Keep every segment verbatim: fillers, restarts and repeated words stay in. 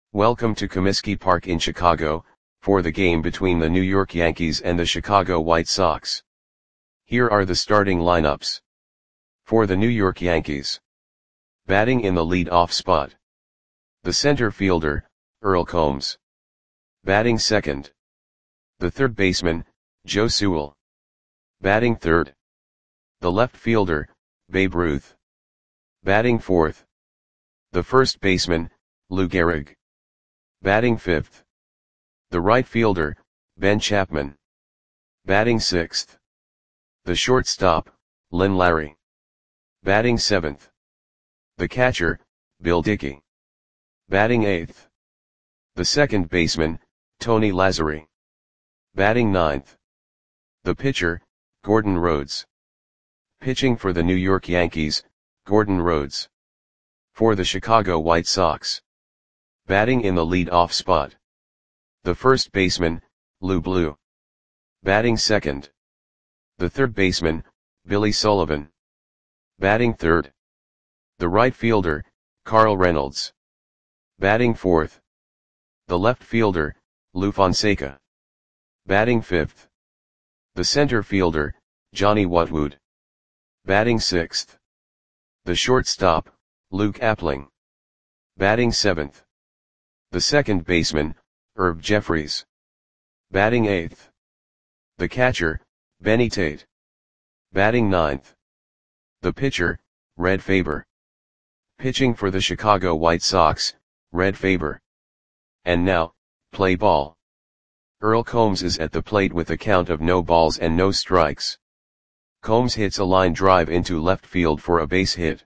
Welcome to Comiskey Park in Chicago, for the game between the New York Yankees and the Chicago White Sox. Here are the starting lineups. For the New York Yankees. Batting in the lead-off spot. The center fielder, Earl Combs. Batting second. The third baseman, Joe Sewell. Batting third. The left fielder, Babe Ruth. Batting fourth. The first baseman, Lou Gehrig. Batting fifth. The right fielder, Ben Chapman. Batting sixth. The shortstop, Len Larry. Batting seventh. The catcher, Bill Dickey. Batting eighth. The second baseman, Tony Lazzeri. Batting ninth. The pitcher, Gordon Rhodes. Pitching for the New York Yankees, Gordon Rhodes. For the Chicago White Sox. Batting in the lead-off spot. The first baseman, Lou Blue. Batting second. The third baseman, Billy Sullivan. Batting third. The right fielder, Carl Reynolds. Batting fourth. The left fielder, Lou Fonseca. Batting fifth. The center fielder, Johnny Watwood. Batting sixth. The shortstop, Luke Appling. Batting seventh. The second baseman, Herb Jeffries. Batting eighth. The catcher, Benny Tate. Batting ninth. The pitcher, Red Faber. Pitching for the Chicago White Sox, Red Faber. And now, play ball. Earl Combs is at the plate with a count of no balls and no strikes. Combs hits a line drive into left field for a base hit.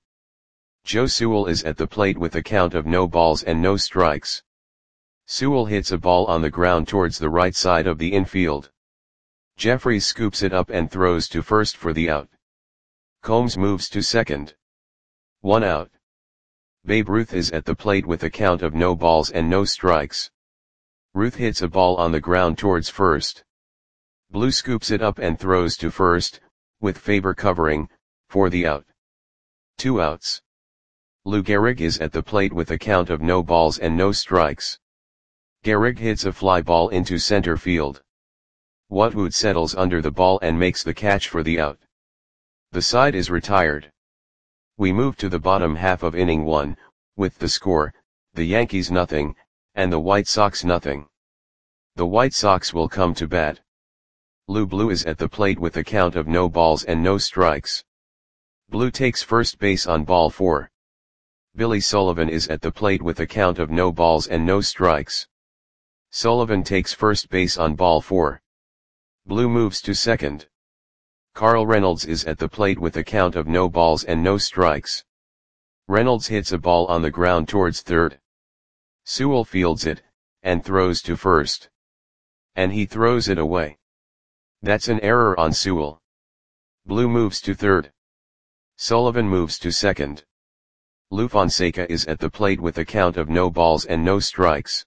Joe Sewell is at the plate with a count of no balls and no strikes. Sewell hits a ball on the ground towards the right side of the infield. Jeffries scoops it up and throws to first for the out. Combs moves to second. One out. Babe Ruth is at the plate with a count of no balls and no strikes. Ruth hits a ball on the ground towards first. Blue scoops it up and throws to first, with Faber covering, for the out. Two outs. Lou Gehrig is at the plate with a count of no balls and no strikes. Gehrig hits a fly ball into center field. Watwood settles under the ball and makes the catch for the out. The side is retired. We move to the bottom half of inning one, with the score, the Yankees nothing, and the White Sox nothing. The White Sox will come to bat. Lou Blue is at the plate with a count of no balls and no strikes. Blue takes first base on ball four. Billy Sullivan is at the plate with a count of no balls and no strikes. Sullivan takes first base on ball four. Blue moves to second. Carl Reynolds is at the plate with a count of no balls and no strikes. Reynolds hits a ball on the ground towards third. Sewell fields it, and throws to first. And he throws it away. That's an error on Sewell. Blue moves to third. Sullivan moves to second. Lou Fonseca is at the plate with a count of no balls and no strikes.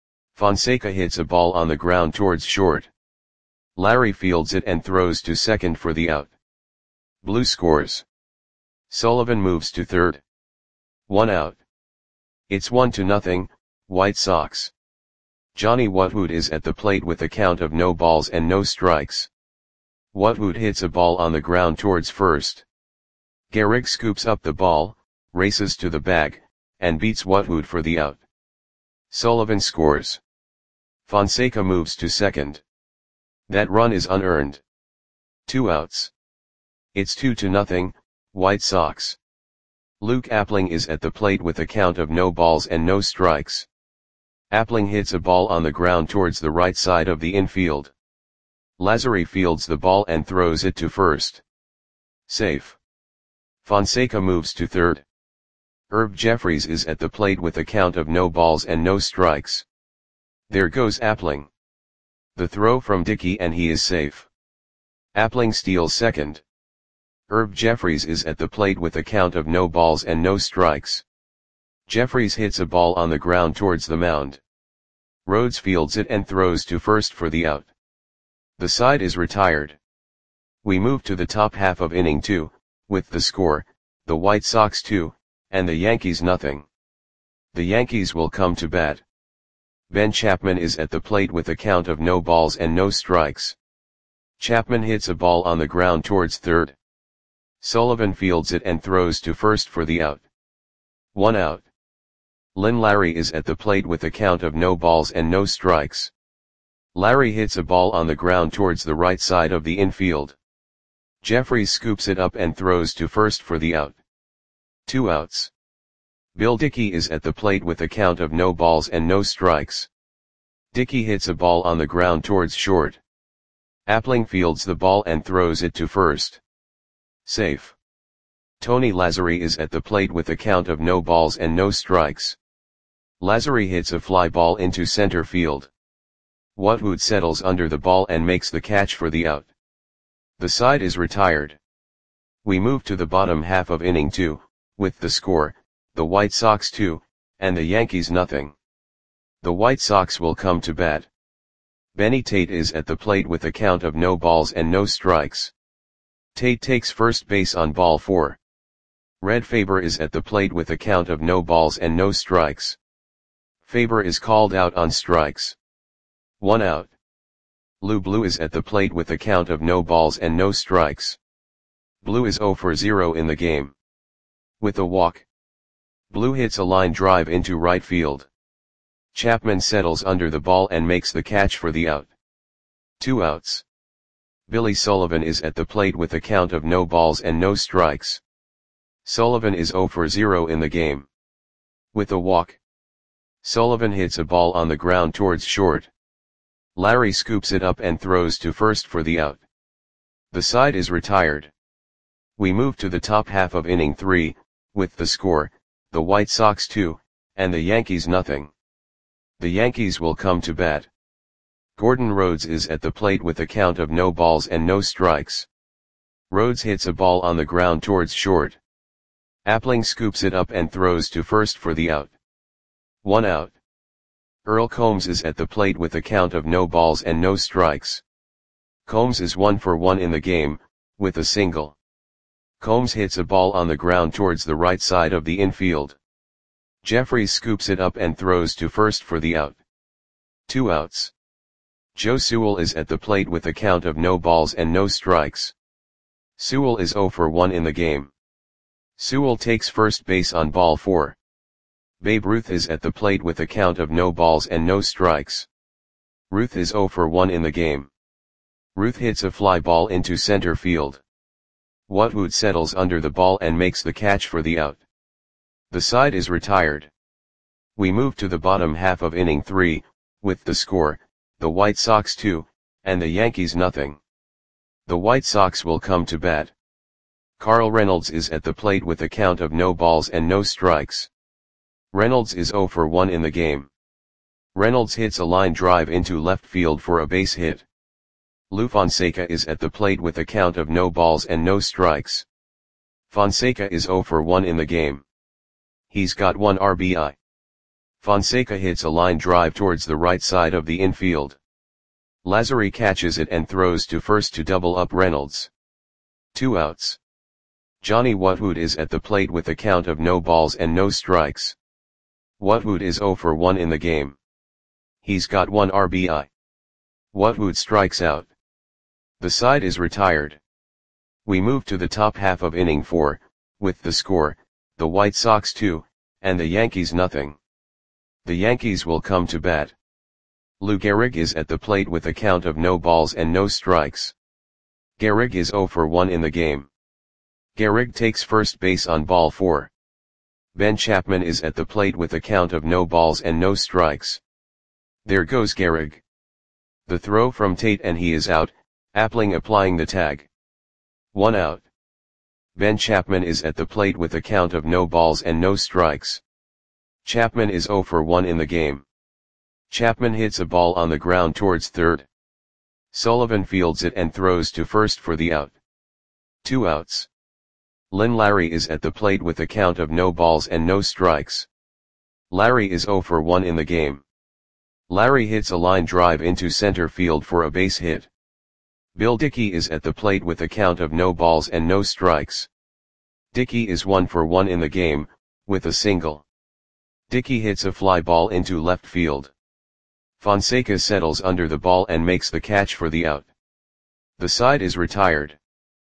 Fonseca hits a ball on the ground towards short. Larry fields it and throws to second for the out. Blue scores. Sullivan moves to third. One out. It's one to nothing, White Sox. Johnny Watwood is at the plate with a count of no balls and no strikes. Watwood hits a ball on the ground towards first. Gehrig scoops up the ball, races to the bag, and beats Watwood for the out. Sullivan scores. Fonseca moves to second. That run is unearned. Two outs. It's two to nothing, White Sox. Luke Appling is at the plate with a count of no balls and no strikes. Appling hits a ball on the ground towards the right side of the infield. Lazzeri fields the ball and throws it to first. Safe. Fonseca moves to third. Herb Jeffries is at the plate with a count of no balls and no strikes. There goes Appling. The throw from Dickey and he is safe. Appling steals second. Herb Jeffries is at the plate with a count of no balls and no strikes. Jeffries hits a ball on the ground towards the mound. Rhodes fields it and throws to first for the out. The side is retired. We move to the top half of inning two, with the score, the White Sox two, and the Yankees nothing. The Yankees will come to bat. Ben Chapman is at the plate with a count of no balls and no strikes. Chapman hits a ball on the ground towards third. Sullivan fields it and throws to first for the out. One out. Lynn Larry is at the plate with a count of no balls and no strikes. Larry hits a ball on the ground towards the right side of the infield. Jeffries scoops it up and throws to first for the out. Two outs. Bill Dickey is at the plate with a count of no balls and no strikes. Dickey hits a ball on the ground towards short. Appling fields the ball and throws it to first. Safe. Tony Lazzari is at the plate with a count of no balls and no strikes. Lazzari hits a fly ball into center field. Watwood settles under the ball and makes the catch for the out. The side is retired. We move to the bottom half of inning two, with the score, the White Sox two, and the Yankees nothing. The White Sox will come to bat. Benny Tate is at the plate with a count of no balls and no strikes. Tate takes first base on ball four. Red Faber is at the plate with a count of no balls and no strikes. Faber is called out on strikes. One out. Lou Blue is at the plate with a count of no balls and no strikes. Blue is zero for zero in the game. With a walk. Blue hits a line drive into right field. Chapman settles under the ball and makes the catch for the out. Two outs. Billy Sullivan is at the plate with a count of no balls and no strikes. Sullivan is zero for zero in the game. With a walk. Sullivan hits a ball on the ground towards short. Larry scoops it up and throws to first for the out. The side is retired. We move to the top half of inning three, with the score, the White Sox two, and the Yankees nothing. The Yankees will come to bat. Gordon Rhodes is at the plate with a count of no balls and no strikes. Rhodes hits a ball on the ground towards short. Appling scoops it up and throws to first for the out. One out. Earl Combs is at the plate with a count of no balls and no strikes. Combs is one for one in the game, with a single. Combs hits a ball on the ground towards the right side of the infield. Jeffries scoops it up and throws to first for the out. Two outs. Joe Sewell is at the plate with a count of no balls and no strikes. Sewell is zero for one in the game. Sewell takes first base on ball four. Babe Ruth is at the plate with a count of no balls and no strikes. Ruth is zero for one in the game. Ruth hits a fly ball into center field. Watwood settles under the ball and makes the catch for the out. The side is retired. We move to the bottom half of inning three, with the score, the White Sox two, and the Yankees nothing. The White Sox will come to bat. Carl Reynolds is at the plate with a count of no balls and no strikes. Reynolds is zero for one in the game. Reynolds hits a line drive into left field for a base hit. Lou Fonseca is at the plate with a count of no balls and no strikes. Fonseca is zero for one in the game. He's got one R B I. Fonseca hits a line drive towards the right side of the infield. Lazzari catches it and throws to first to double up Reynolds. Two outs. Johnny Watwood is at the plate with a count of no balls and no strikes. Watwood is zero for one in the game. He's got one R B I. Watwood strikes out. The side is retired. We move to the top half of inning four, with the score, the White Sox two, and the Yankees nothing. The Yankees will come to bat. Lou Gehrig is at the plate with a count of no balls and no strikes. Gehrig is zero for one in the game. Gehrig takes first base on ball four. Ben Chapman is at the plate with a count of no balls and no strikes. There goes Gehrig. The throw from Tate and he is out, Appling applying the tag. One out. Ben Chapman is at the plate with a count of no balls and no strikes. Chapman is zero for one in the game. Chapman hits a ball on the ground towards third. Sullivan fields it and throws to first for the out. Two outs. Lynn Larry is at the plate with a count of no balls and no strikes. Larry is zero for one in the game. Larry hits a line drive into center field for a base hit. Bill Dickey is at the plate with a count of no balls and no strikes. Dickey is one for one in the game, with a single. Dickey hits a fly ball into left field. Fonseca settles under the ball and makes the catch for the out. The side is retired.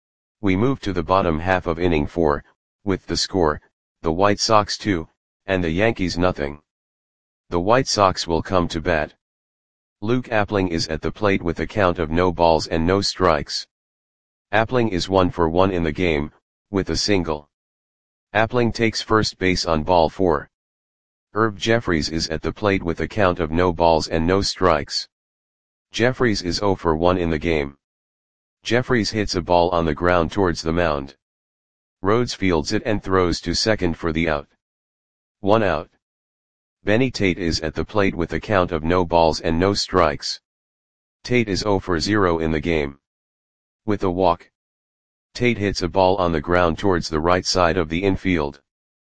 We move to the bottom half of inning four, with the score, the White Sox two, and the Yankees nothing. The White Sox will come to bat. Luke Appling is at the plate with a count of no balls and no strikes. Appling is one for one in the game, with a single. Appling takes first base on ball four. Herb Jeffries is at the plate with a count of no balls and no strikes. Jeffries is zero for one in the game. Jeffries hits a ball on the ground towards the mound. Rhodes fields it and throws to second for the out. One out. Benny Tate is at the plate with a count of no balls and no strikes. Tate is zero for zero in the game. With a walk. Tate hits a ball on the ground towards the right side of the infield.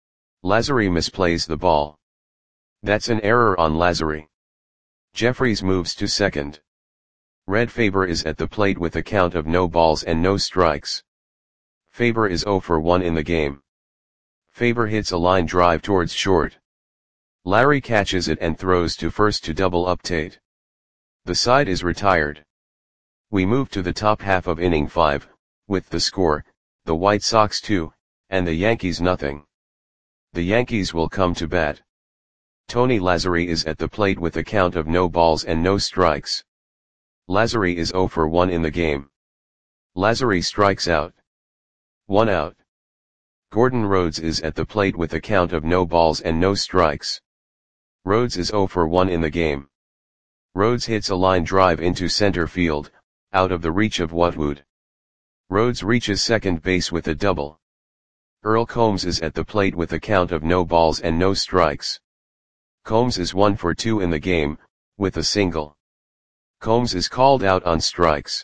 Lazary misplays the ball. That's an error on Lazary. Jeffries moves to second. Red Faber is at the plate with a count of no balls and no strikes. Faber is zero for one in the game. Faber hits a line drive towards short. Larry catches it and throws to first to double up Tate. The side is retired. We move to the top half of inning five, with the score, the White Sox two, and the Yankees nothing. The Yankees will come to bat. Tony Lazary is at the plate with a count of no balls and no strikes. Lazary is zero for one in the game. Lazary strikes out. One out. Gordon Rhodes is at the plate with a count of no balls and no strikes. Rhodes is zero for one in the game. Rhodes hits a line drive into center field, out of the reach of Whatwood. Rhodes reaches second base with a double. Earl Combs is at the plate with a count of no balls and no strikes. Combs is one for two in the game, with a single. Combs is called out on strikes.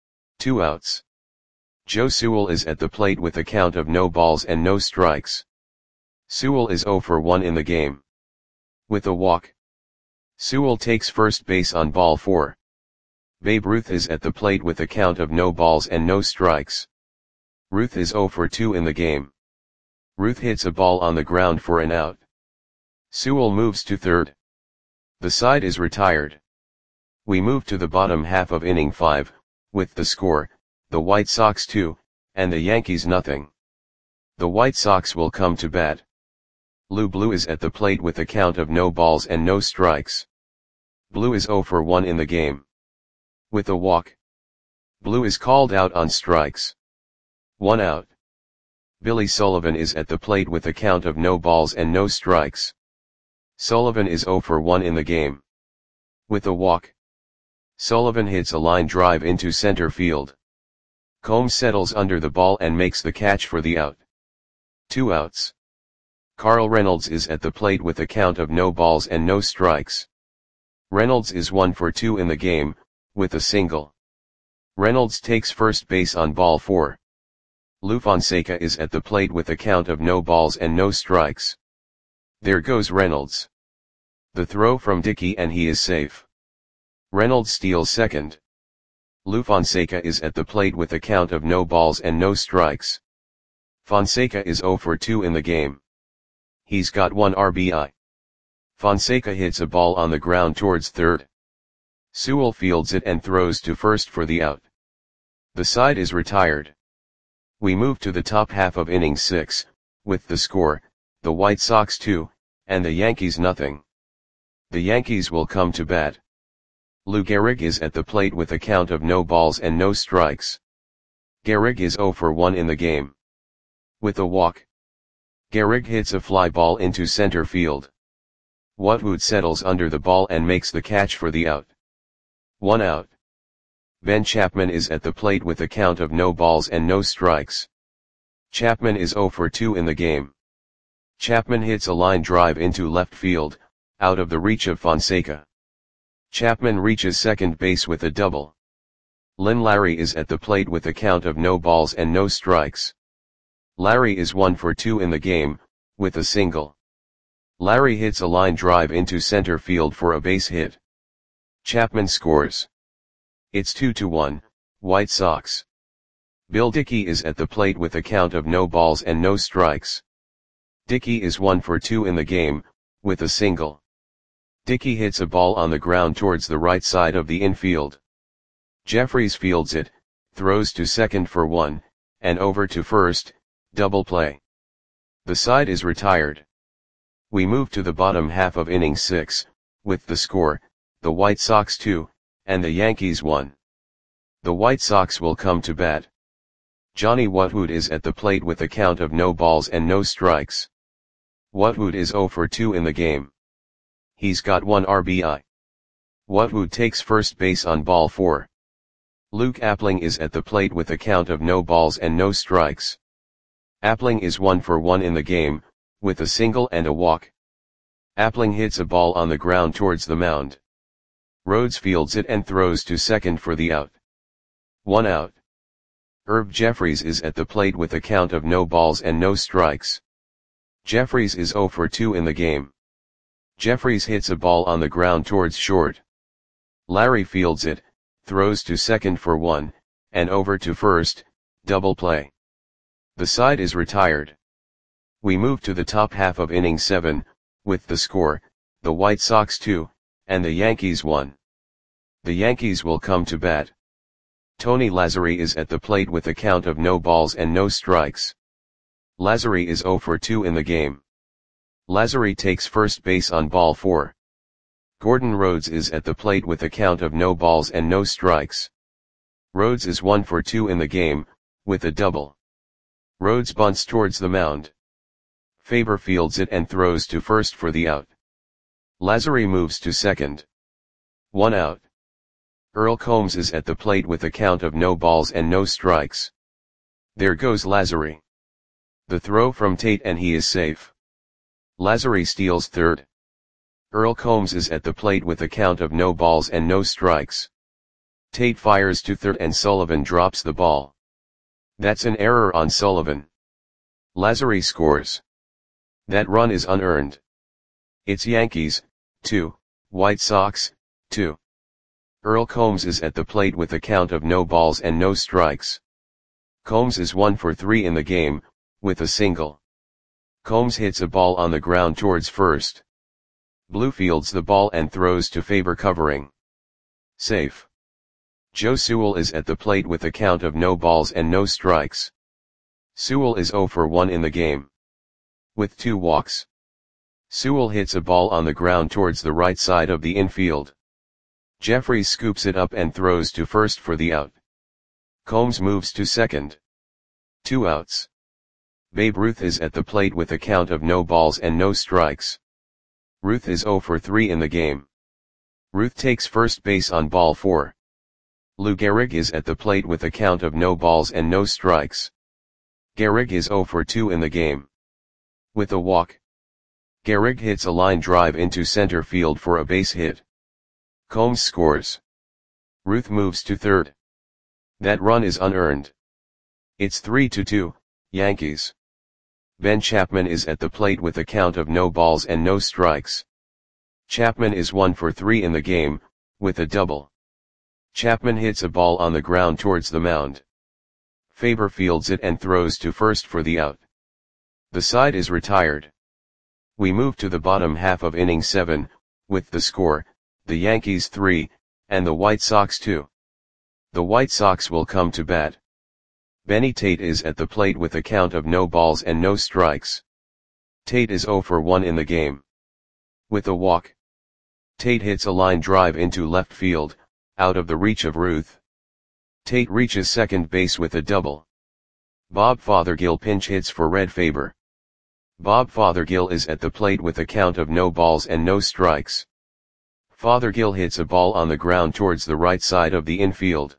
Two outs. Joe Sewell is at the plate with a count of no balls and no strikes. Sewell is zero for one in the game. With a walk. Sewell takes first base on ball four. Babe Ruth is at the plate with a count of no balls and no strikes. Ruth is zero for two in the game. Ruth hits a ball on the ground for an out. Sewell moves to third. The side is retired. We move to the bottom half of inning five, with the score, the White Sox two, and the Yankees nothing. The White Sox will come to bat. Lou Blue is at the plate with a count of no balls and no strikes. Blue is zero for one in the game. With a walk. Blue is called out on strikes. One out. Billy Sullivan is at the plate with a count of no balls and no strikes. Sullivan is zero for one in the game. With a walk. Sullivan hits a line drive into center field. Combs settles under the ball and makes the catch for the out. Two outs. Carl Reynolds is at the plate with a count of no balls and no strikes. Reynolds is one for two in the game, with a single. Reynolds takes first base on ball four. Lou Fonseca is at the plate with a count of no balls and no strikes. There goes Reynolds. The throw from Dickey and he is safe. Reynolds steals second. Lou Fonseca is at the plate with a count of no balls and no strikes. Fonseca is zero for two in the game. He's got one R B I. Fonseca hits a ball on the ground towards third. Sewell fields it and throws to first for the out. The side is retired. We move to the top half of inning six, with the score, the White Sox two, and the Yankees nothing. The Yankees will come to bat. Lou Gehrig is at the plate with a count of no balls and no strikes. Gehrig is zero for one in the game. With a walk. Gehrig hits a fly ball into center field. Whatwood settles under the ball and makes the catch for the out. One out. Ben Chapman is at the plate with a count of no balls and no strikes. Chapman is zero for two in the game. Chapman hits a line drive into left field, out of the reach of Fonseca. Chapman reaches second base with a double. Lynn Larry is at the plate with a count of no balls and no strikes. Larry is one for two in the game, with a single. Larry hits a line drive into center field for a base hit. Chapman scores. It's two to one, White Sox. Bill Dickey is at the plate with a count of no balls and no strikes. Dickey is one for two in the game, with a single. Dickey hits a ball on the ground towards the right side of the infield. Jeffries fields it, throws to second for one, and over to first, double play. The side is retired. We move to the bottom half of inning six, with the score, the White Sox two, and the Yankees one. The White Sox will come to bat. Johnny Whatwood is at the plate with a count of no balls and no strikes. Whatwood is oh for two in the game. He's got one R B I. Whatwood takes first base on ball four. Luke Appling is at the plate with a count of no balls and no strikes. Appling is one for one in the game, with a single and a walk. Appling hits a ball on the ground towards the mound. Rhodes fields it and throws to second for the out. One out. Herb Jeffries is at the plate with a count of no balls and no strikes. Jeffries is oh for two in the game. Jeffries hits a ball on the ground towards short. Larry fields it, throws to second for one, and over to first, double play. The side is retired. We move to the top half of inning seven, with the score, the White Sox two, and the Yankees one. The Yankees will come to bat. Tony Lazzeri is at the plate with a count of no balls and no strikes. Lazzeri is oh for two in the game. Lazzeri takes first base on ball four. Gordon Rhodes is at the plate with a count of no balls and no strikes. Rhodes is one for two in the game, with a double. Rhodes bunts towards the mound. Faber fields it and throws to first for the out. Lazzeri moves to second. One out. Earl Combs is at the plate with a count of no balls and no strikes. There goes Lazzeri. The throw from Tate and he is safe. Lazzeri steals third. Earl Combs is at the plate with a count of no balls and no strikes. Tate fires to third and Sullivan drops the ball. That's an error on Sullivan. Lazzeri scores. That run is unearned. It's Yankees, two, White Sox, two. Earl Combs is at the plate with a count of no balls and no strikes. Combs is one for three in the game, with a single. Combs hits a ball on the ground towards first. Blue fields the ball and throws to Faber covering. Safe. Joe Sewell is at the plate with a count of no balls and no strikes. Sewell is oh for one in the game. With two walks. Sewell hits a ball on the ground towards the right side of the infield. Jeffries scoops it up and throws to first for the out. Combs moves to second. Two outs. Babe Ruth is at the plate with a count of no balls and no strikes. Ruth is oh for three in the game. Ruth takes first base on ball four. Lou Gehrig is at the plate with a count of no balls and no strikes. Gehrig is oh for two in the game. With a walk. Gehrig hits a line drive into center field for a base hit. Combs scores. Ruth moves to third. That run is unearned. It's three to two, Yankees. Ben Chapman is at the plate with a count of no balls and no strikes. Chapman is one for three in the game, with a double. Chapman hits a ball on the ground towards the mound. Faber fields it and throws to first for the out. The side is retired. We move to the bottom half of inning seven, with the score, the Yankees three, and the White Sox two. The White Sox will come to bat. Benny Tate is at the plate with a count of no balls and no strikes. Tate is oh for one in the game. With a walk. Tate hits a line drive into left field, out of the reach of Ruth. Tate reaches second base with a double. Bob Fothergill pinch hits for Red Faber. Bob Fothergill is at the plate with a count of no balls and no strikes. Fothergill hits a ball on the ground towards the right side of the infield.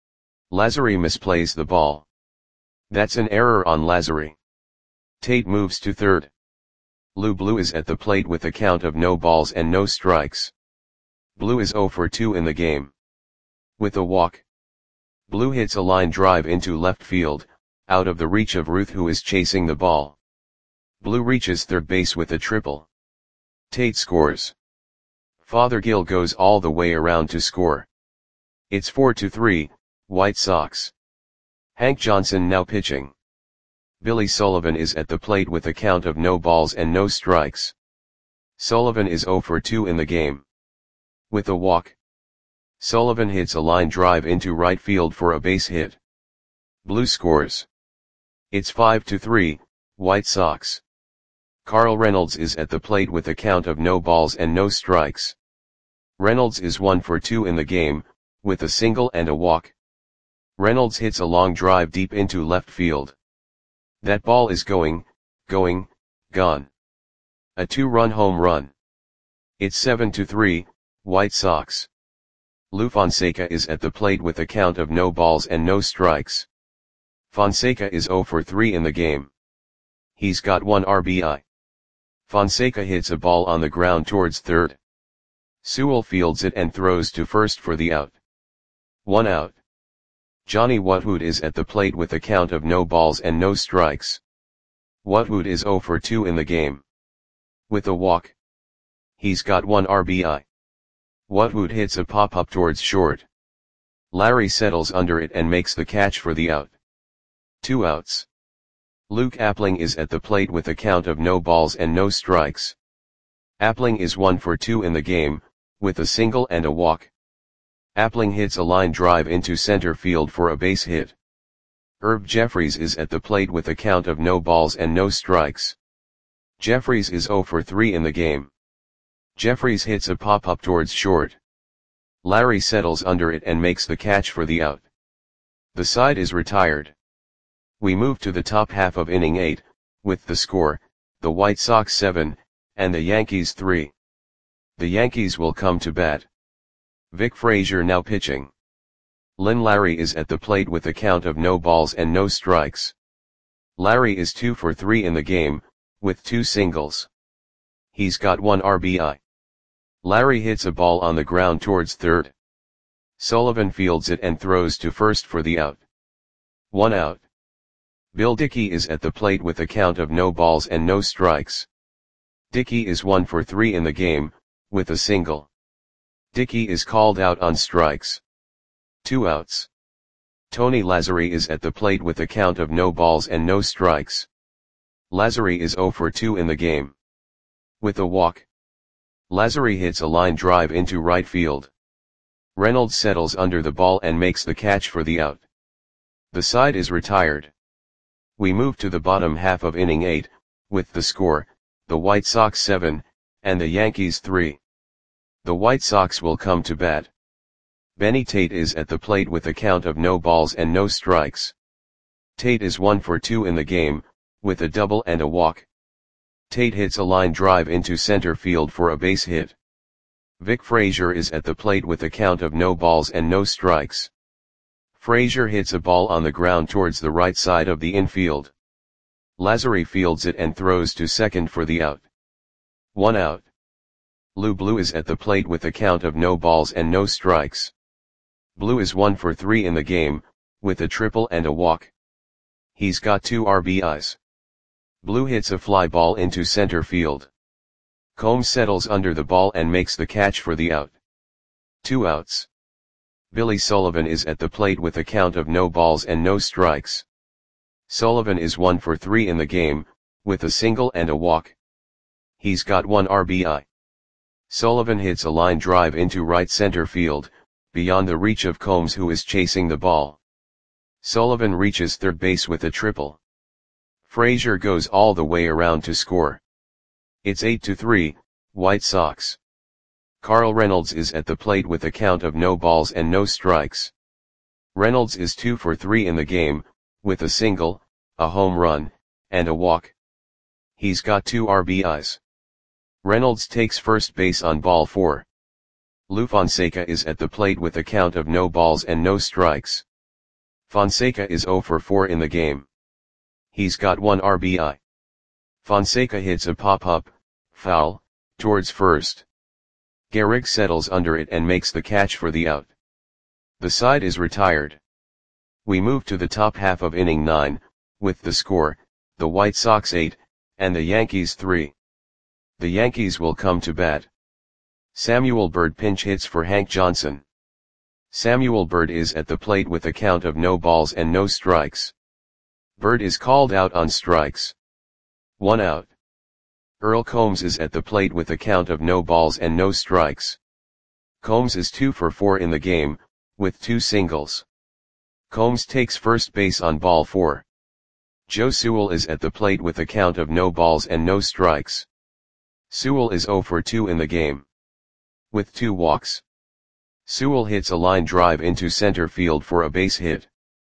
Lazzeri misplays the ball. That's an error on Lazzeri. Tate moves to third. Lou Blue is at the plate with a count of no balls and no strikes. Blue is oh for two in the game. With a walk. Blue hits a line drive into left field, out of the reach of Ruth who is chasing the ball. Blue reaches third base with a triple. Tate scores. Fothergill goes all the way around to score. It's four to three, White Sox. Hank Johnson now pitching. Billy Sullivan is at the plate with a count of no balls and no strikes. Sullivan is oh for two in the game. With a walk, Sullivan hits a line drive into right field for a base hit. Blue scores. It's five to three, White Sox. Carl Reynolds is at the plate with a count of no balls and no strikes. Reynolds is one for two in the game, with a single and a walk. Reynolds hits a long drive deep into left field. That ball is going, going, gone. A two-run home run. It's seven to three, White Sox. Lou Fonseca is at the plate with a count of no balls and no strikes. Fonseca is zero for three in the game. He's got one R B I. Fonseca hits a ball on the ground towards third. Sewell fields it and throws to first for the out. One out. Johnny Wutwood is at the plate with a count of no balls and no strikes. Wutwood is zero for two in the game. With a walk, he's got one R B I. Wutwood hits a pop-up towards short. Larry settles under it and makes the catch for the out. Two outs. Luke Appling is at the plate with a count of no balls and no strikes. Appling is one for two in the game, with a single and a walk. Appling hits a line drive into center field for a base hit. Herb Jeffries is at the plate with a count of no balls and no strikes. Jeffries is zero for three in the game. Jeffries hits a pop-up towards short. Larry settles under it and makes the catch for the out. The side is retired. We move to the top half of inning eight, with the score, the White Sox seven, and the Yankees three. The Yankees will come to bat. Vic Frazier now pitching. Lynn Larry is at the plate with a count of no balls and no strikes. Larry is two for three in the game, with two singles. He's got one R B I. Larry hits a ball on the ground towards third. Sullivan fields it and throws to first for the out. One out. Bill Dickey is at the plate with a count of no balls and no strikes. Dickey is one for three in the game, with a single. Dickey is called out on strikes. Two outs. Tony Lazzari is at the plate with a count of no balls and no strikes. Lazzari is zero for two in the game. With a walk, Lazzari hits a line drive into right field. Reynolds settles under the ball and makes the catch for the out. The side is retired. We move to the bottom half of inning eight, with the score, the White Sox seven, and the Yankees three. The White Sox will come to bat. Benny Tate is at the plate with a count of no balls and no strikes. Tate is one for two in the game, with a double and a walk. Tate hits a line drive into center field for a base hit. Vic Frazier is at the plate with a count of no balls and no strikes. Frazier hits a ball on the ground towards the right side of the infield. Lazzari fields it and throws to second for the out. One out. Lou Blue is at the plate with a count of no balls and no strikes. Blue is one for three in the game, with a triple and a walk. He's got two R B Is. Blue hits a fly ball into center field. Combs settles under the ball and makes the catch for the out. Two outs. Billy Sullivan is at the plate with a count of no balls and no strikes. Sullivan is one for three in the game, with a single and a walk. He's got one R B I. Sullivan hits a line drive into right center field, beyond the reach of Combs, who is chasing the ball. Sullivan reaches third base with a triple. Frazier goes all the way around to score. It's eight to three, White Sox. Carl Reynolds is at the plate with a count of no balls and no strikes. Reynolds is two for three in the game, with a single, a home run, and a walk. He's got two R B Is. Reynolds takes first base on ball four. Lou Fonseca is at the plate with a count of no balls and no strikes. Fonseca is zero for four in the game. He's got one R B I. Fonseca hits a pop-up, foul, towards first. Gehrig settles under it and makes the catch for the out. The side is retired. We move to the top half of inning nine, with the score, the White Sox eight, and the Yankees three. The Yankees will come to bat. Samuel Bird pinch hits for Hank Johnson. Samuel Bird is at the plate with a count of no balls and no strikes. Bird is called out on strikes. One out. Earl Combs is at the plate with a count of no balls and no strikes. Combs is two for four in the game, with two singles. Combs takes first base on ball four. Joe Sewell is at the plate with a count of no balls and no strikes. Sewell is zero for two in the game, with two walks. Sewell hits a line drive into center field for a base hit.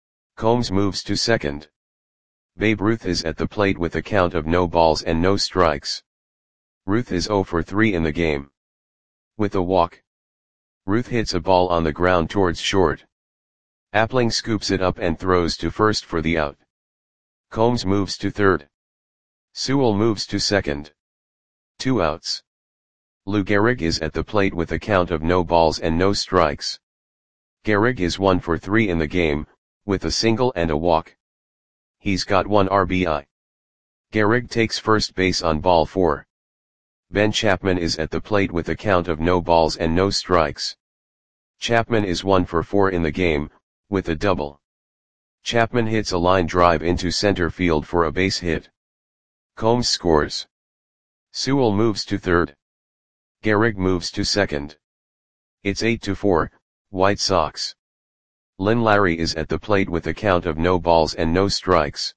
Combs moves to second. Babe Ruth is at the plate with a count of no balls and no strikes. Ruth is zero for three in the game, with a walk. Ruth hits a ball on the ground towards short. Appling scoops it up and throws to first for the out. Combs moves to third. Sewell moves to second. Two outs. Lou Gehrig is at the plate with a count of no balls and no strikes. Gehrig is one for three in the game, with a single and a walk. He's got one R B I. Gehrig takes first base on ball four. Ben Chapman is at the plate with a count of no balls and no strikes. Chapman is one for four in the game, with a double. Chapman hits a line drive into center field for a base hit. Combs scores. Sewell moves to third. Gehrig moves to second. It's eight to four, White Sox. Lynn Larry is at the plate with a count of no balls and no strikes.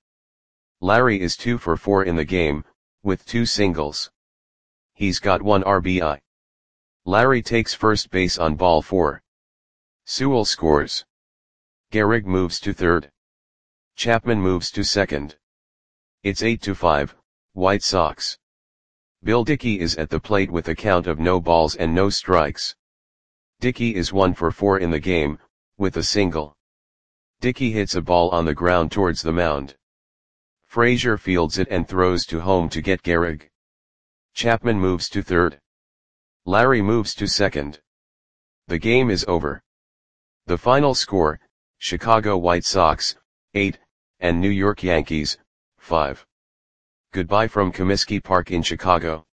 Larry is two for four in the game, with two singles. He's got one R B I. Larry takes first base on ball four. Sewell scores. Gehrig moves to third. Chapman moves to second. It's eight to five, White Sox. Bill Dickey is at the plate with a count of no balls and no strikes. Dickey is one for four in the game, with a single. Dickey hits a ball on the ground towards the mound. Frazier fields it and throws to home to get Gehrig. Chapman moves to third. Larry moves to second. The game is over. The final score, Chicago White Sox, eight, and New York Yankees, five. Goodbye from Comiskey Park in Chicago.